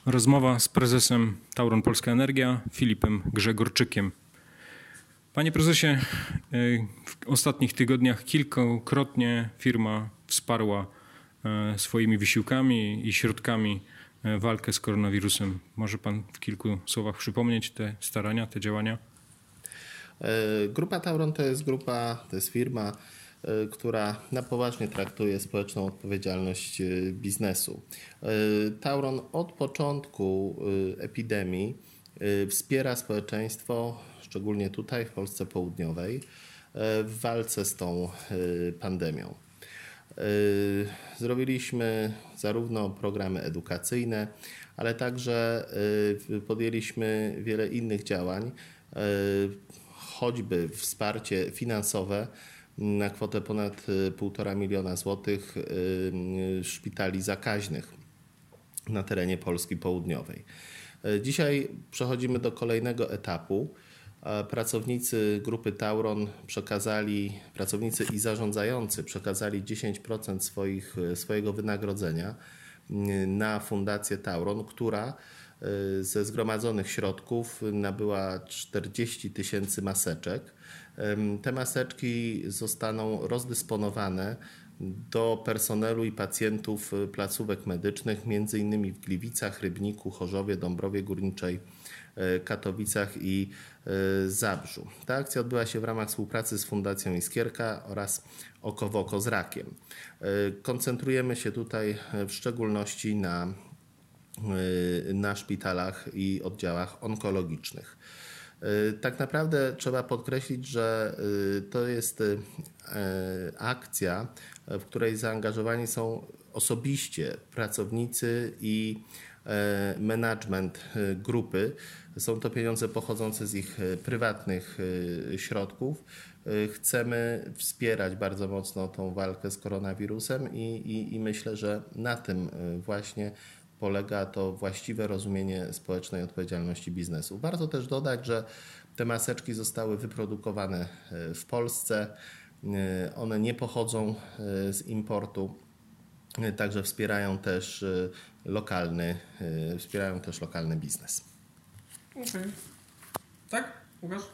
Rozmowa z prezesem Tauron Polska Energia, Filipem Grzegorczykiem. Panie prezesie, w ostatnich tygodniach kilkukrotnie firma wsparła swoimi wysiłkami i środkami walkę z koronawirusem. Może pan w kilku słowach przypomnieć te starania, te działania? Grupa Tauron to jest firma, która na poważnie traktuje społeczną odpowiedzialność biznesu. Tauron od początku epidemii wspiera społeczeństwo, szczególnie tutaj w Polsce Południowej, w walce z tą pandemią. Zrobiliśmy zarówno programy edukacyjne, ale także podjęliśmy wiele innych działań, choćby wsparcie finansowe na kwotę ponad 1,5 miliona złotych szpitali zakaźnych na terenie Polski Południowej. Dzisiaj przechodzimy do kolejnego etapu. Pracownicy grupy Tauron pracownicy i zarządzający przekazali 10% swojego wynagrodzenia na Fundację Tauron, która ze zgromadzonych środków nabyła 40 000 maseczek. Te maseczki zostaną rozdysponowane do personelu i pacjentów placówek medycznych, m.in. w Gliwicach, Rybniku, Chorzowie, Dąbrowie Górniczej, Katowicach i Zabrzu. Ta akcja odbyła się w ramach współpracy z Fundacją Iskierka oraz Oko w oko z rakiem. Koncentrujemy się tutaj w szczególności na szpitalach i oddziałach onkologicznych. Tak naprawdę trzeba podkreślić, że to jest akcja, w której zaangażowani są osobiście pracownicy i management grupy. Są to pieniądze pochodzące z ich prywatnych środków. Chcemy wspierać bardzo mocno tą walkę z koronawirusem i myślę, że na tym właśnie polega to właściwe rozumienie społecznej odpowiedzialności biznesu. Warto też dodać, że te maseczki zostały wyprodukowane w Polsce. One nie pochodzą z importu, także wspierają też lokalny biznes. Okej. Tak, Łukasz?